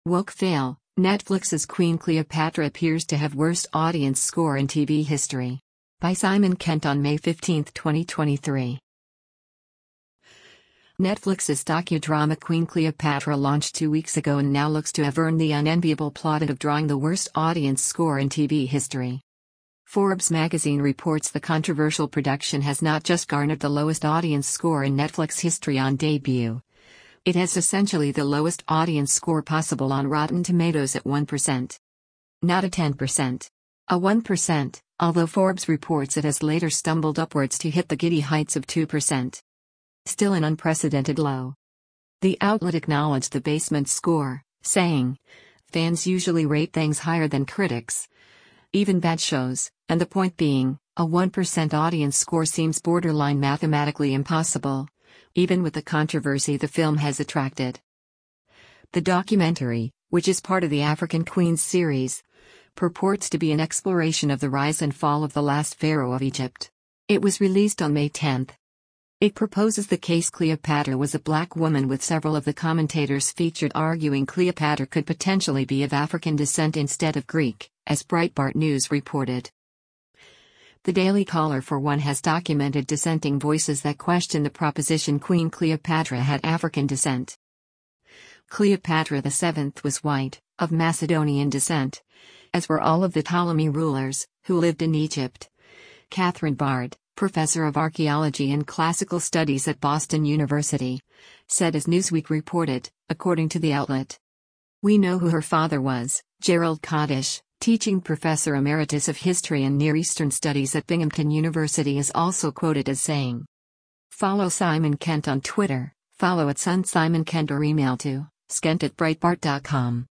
Woke fail: Netflix's Queen Cleopatra appears to have worst audience score in TV history. By Simon Kent on May 15, 2023. Netflix's docudrama Queen Cleopatra launched 2 weeks ago and now looks to have earned the unenviable plaudit of drawing the worst audience score in TV history. Forbes magazine reports the controversial production has not just garnered the lowest audience score in Netflix history on debut. It has essentially the lowest audience score possible on Rotten Tomatoes at 1%. Not a 10%. A 1%, although Forbes reports it has later stumbled upwards to hit the giddy heights of 2%. Still an unprecedented low. The outlet acknowledged the basement score, saying, "Fans usually rate things higher than critics. Even bad shows, and the point being, a 1% audience score seems borderline mathematically impossible, even with the controversy the film has attracted." The documentary, which is part of the African Queens series, purports to be an exploration of the rise and fall of the last pharaoh of Egypt. It was released on May 10. It proposes the case Cleopatra was a black woman, with several of the commentators featured arguing Cleopatra could potentially be of African descent instead of Greek, as Breitbart News reported. The Daily Caller, for one, has documented dissenting voices that question the proposition Queen Cleopatra had African descent. Cleopatra VII was white, of Macedonian descent, as were all of the Ptolemy rulers, who lived in Egypt. Catherine Bard, professor of archaeology and classical studies at Boston University, said as Newsweek reported, according to the outlet. "We know who her father was." Gerald Kadish, teaching professor emeritus of history and Near Eastern studies at Binghamton University, is also quoted as saying. Follow Simon Kent on Twitter, follow @SunSimonKent, or email to skent@breitbart.com.